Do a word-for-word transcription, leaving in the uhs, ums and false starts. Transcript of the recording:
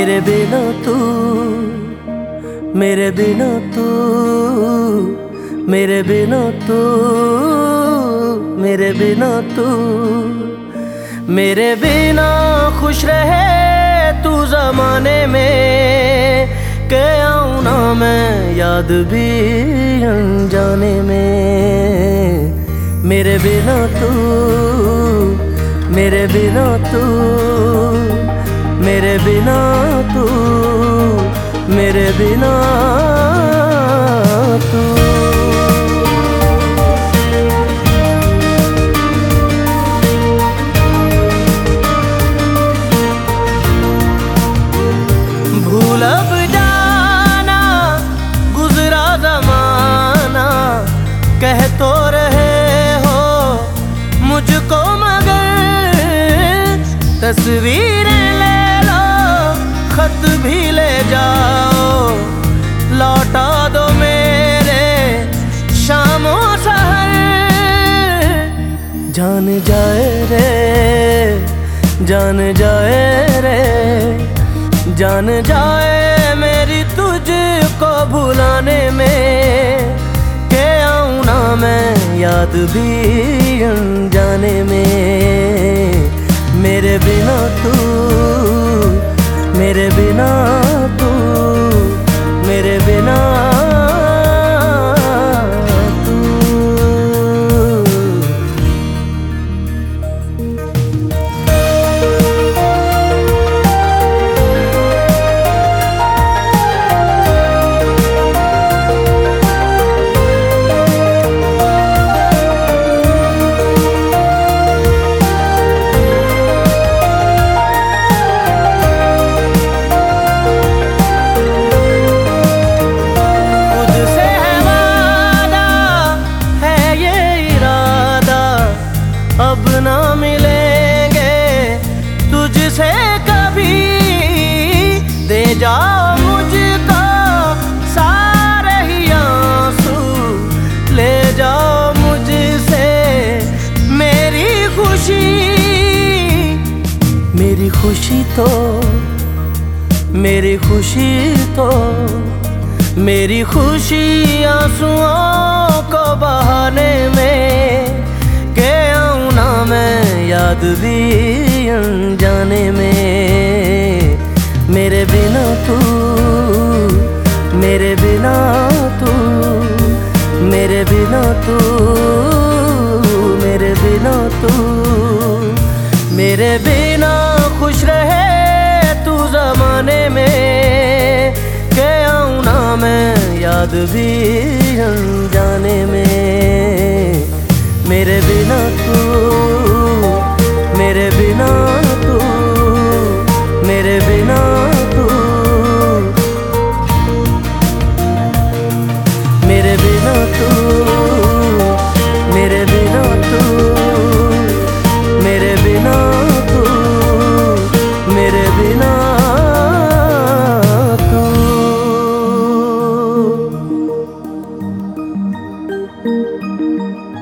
मेरे बिना तू, मेरे बिना तू, मेरे बिना तू, मेरे बिना तू, मेरे बिना खुश रहे तू ज़माने में, के आऊँ ना मैं याद भी अनजाने में। मेरे बिना तू, मेरे बिना तू, मेरे बिना तू, मेरे बिना तू। भूल अब जाना गुजरा ज़माना, कह तो रहे हो मुझको मगर तस्वीरें ले लो, खत भी ले जाओ, लौटा दो मेरे शामो सहर। जान जाए रे, जान जाए रे, जान जाए मेरी तुझको भुलाने में, के आऊँ ना मैं याद भी अनजाने में। मेरे बिना तू, मेरे बिना तू, मेरे बिना तू। अब ना मिलेंगे तुझसे कभी, दे जाओ मुझको सारे ही आंसू, ले जाओ मुझसे मेरी खुशी। मेरी खुशी तो, मेरी खुशी तो, मेरी खुशी आंसुओं को बहाने में, के आऊँ ना मैं याद भी अनजाने में। मेरे बिना तू, मेरे बिना तू, मेरे बिना तू, मेरे बिना तू, मेरे बिना खुश रहे तू ज़माने में, के आऊँ ना मैं याद भी अनजाने में। मेरे बिना तू, मेरे बिना तू, मेरे बिना तू, मेरे बिना तू, मेरे बिना तू, मेरे बिना तू, मेरे बिना तू।